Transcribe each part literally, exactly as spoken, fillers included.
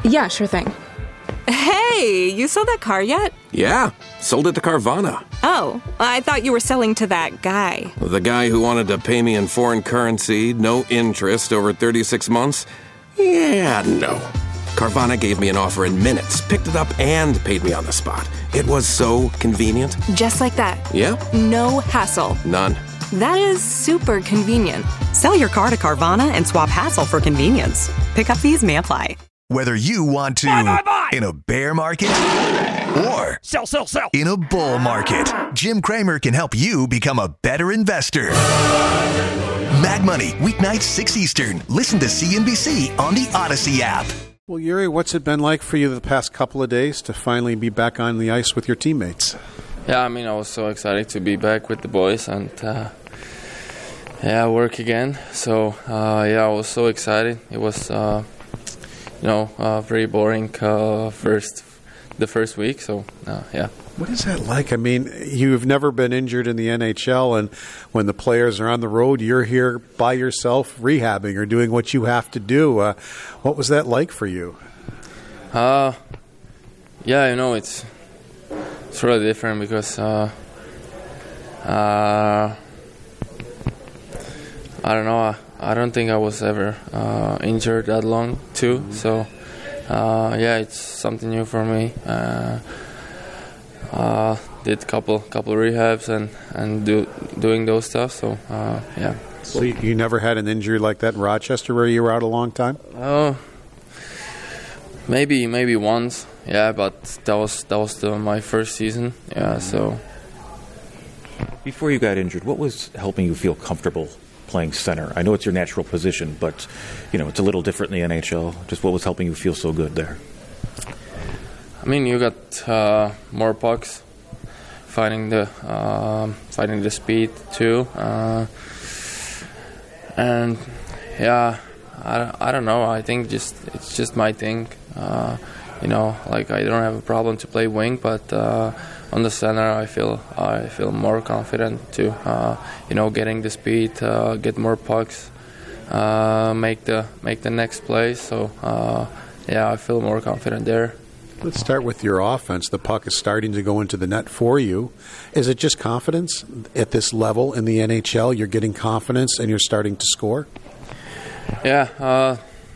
Yeah, sure thing. Hey, you sold that car yet? Yeah, sold it to Carvana. Oh, I thought you were selling to that guy. The guy who wanted to pay me in foreign currency, no interest, over thirty-six months? Yeah, no. Carvana gave me an offer in minutes, picked it up, and paid me on the spot. It was so convenient. Just like that. Yep. No hassle. None. That is super convenient. Sell your car to Carvana and swap hassle for convenience. Pickup fees may apply. Whether you want to buy, buy, buy. in a bear market or sell, sell, sell. in a bull market, Jim Cramer can help you become a better investor. Mad Money, weeknights six Eastern. Listen to C N B C on the Odyssey app. Well, Yuri, what's it been like for you the past couple of days to finally be back on the ice with your teammates? Yeah, I mean, I was so excited to be back with the boys and, uh, yeah, work again. So, uh, yeah, I was so excited. It was... Uh, You know, uh, very boring uh, first, the first week. So, uh, yeah. What is that like? I mean, you've never been injured in the N H L, and when the players are on the road, you're here by yourself rehabbing or doing what you have to do. Uh, what was that like for you? Uh, yeah, you know, it's it's really different because uh, uh, I don't know. I, I don't think I was ever uh, injured that long too. Mm-hmm. So uh, yeah, it's something new for me. Uh, uh, did couple couple rehabs and and do doing those stuff. So uh, yeah. So you never had an injury like that in Rochester where you were out a long time? Oh, maybe maybe once. Yeah, but that was that was the, my first season. Yeah, so. Before you got injured, what was helping you feel comfortable playing center? I know it's your natural position, but you know it's a little different in the N H L. Just what was helping you feel so good there? I mean, you got uh, more pucks, fighting the uh, fighting the speed too, uh, and yeah, I, I don't know. I think just it's just my thing. Uh, you know, like I don't have a problem to play wing, but uh, on the center, I feel I feel more confident to uh, you know getting the speed, uh, get more pucks, uh, make the make the next play. So uh, yeah, I feel more confident there. Let's start with your offense. The puck is starting to go into the net for you. Is it just confidence at this level in the N H L? You're getting confidence and you're starting to score? Yeah. Uh,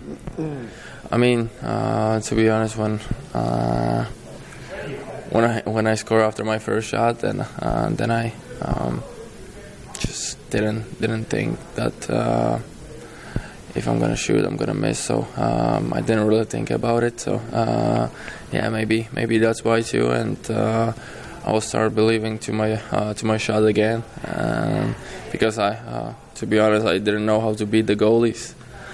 I mean, uh, to be honest, when uh, when I when I score after my first shot, then uh, then I um, just didn't didn't think that uh, if I'm gonna shoot, I'm gonna miss. So um, I didn't really think about it. So uh, yeah, maybe maybe that's why too. And uh, I will start believing to my uh, to my shot again, um, because I, uh, to be honest, I didn't know how to beat the goalies.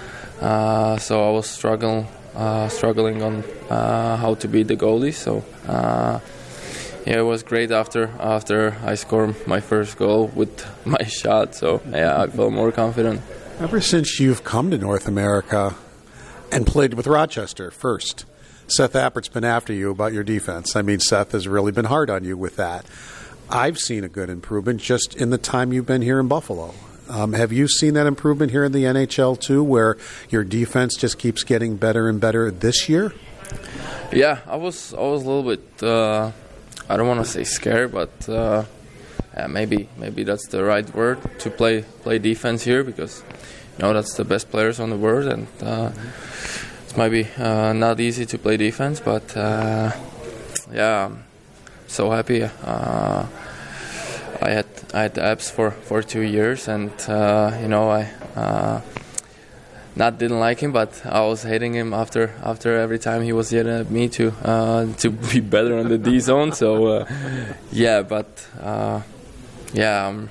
Uh, so I was struggling, uh, struggling on uh, how to beat the goalies. So uh, yeah, it was great after after I scored my first goal with my shot. So yeah, I felt more confident. Ever since you've come to North America and played with Rochester first, Seth Appert's been after you about your defense. I mean, Seth has really been hard on you with that. I've seen a good improvement just in the time you've been here in Buffalo. Um, have you seen that improvement here in the N H L too, where your defense just keeps getting better and better this year? Yeah, I was I was a little bit, uh, I don't want to say scared, but uh, yeah, maybe maybe that's the right word to play play defense here, because you know that's the best players on the world, and uh, it might be uh, not easy to play defense, but uh, yeah, I'm so happy. Uh, I had I had the Abs for, for two years, and uh, you know I uh, not didn't like him, but I was hating him after after every time he was yelling at me to uh, to be better on the D zone. So uh, yeah, but uh, yeah, I'm,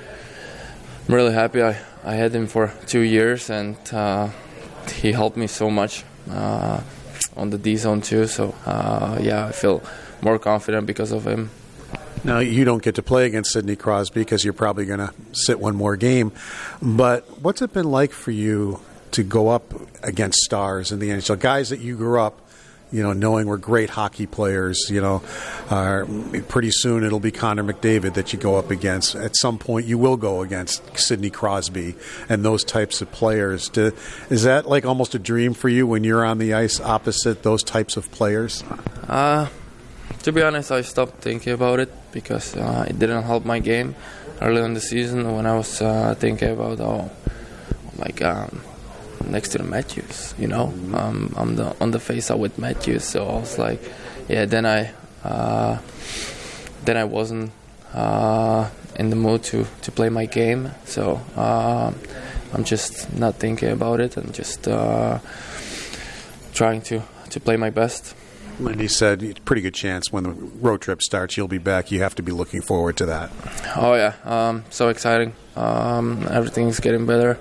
I'm really happy. I, I had him for two years, and uh, he helped me so much uh, on the D zone too. So uh, yeah, I feel more confident because of him. Now, you don't get to play against Sidney Crosby because you're probably going to sit one more game. But what's it been like for you to go up against stars in the N H L? Guys that you grew up, You know, knowing we're great hockey players. You know, uh, pretty soon it'll be Connor McDavid that you go up against. At some point, you will go against Sidney Crosby and those types of players. Do, is that like almost a dream for you when you're on the ice opposite those types of players? Uh, to be honest, I stopped thinking about it because uh, it didn't help my game early in the season when I was uh, thinking about, oh, like um, next to the Matthews, you know, um, I'm the, on the face-off with Matthews, so I was like, yeah, then I uh, then I wasn't uh, in the mood to, to play my game, so uh, I'm just not thinking about it and just uh, trying to, to play my best. Lindy said, pretty good chance when the road trip starts, you'll be back. You have to be looking forward to that. Oh, yeah. Um, so exciting. Um, everything's getting better